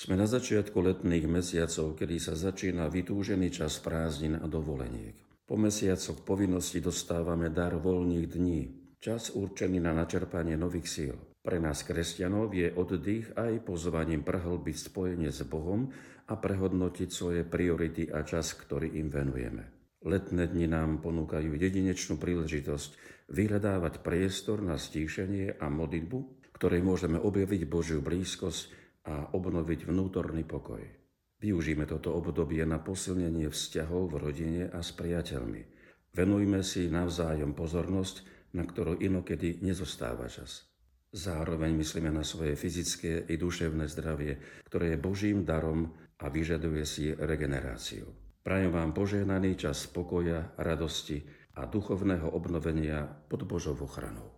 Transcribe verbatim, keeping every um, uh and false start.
Sme na začiatku letných mesiacov, kedy sa začína vytúžený čas prázdnin a dovoleniek. Po mesiacoch povinnosti dostávame dar voľných dní, čas určený na načerpanie nových síl. Pre nás kresťanov je oddych aj pozvaním prehlbiť spojenie s Bohom a prehodnotiť svoje priority a čas, ktorý im venujeme. Letné dni nám ponúkajú jedinečnú príležitosť vyhľadávať priestor na stíšenie a modlitbu, ktorej môžeme objaviť Božiu blízkosť a obnoviť vnútorný pokoj. Využíme toto obdobie na posilnenie vzťahov v rodine a s priateľmi. Venujme si navzájom pozornosť, na ktorú inokedy nezostáva čas. Zároveň myslíme na svoje fyzické i duševné zdravie, ktoré je Božím darom a vyžaduje si regeneráciu. Prajem vám požehnaný čas pokoja, radosti a duchovného obnovenia pod Božou ochranou.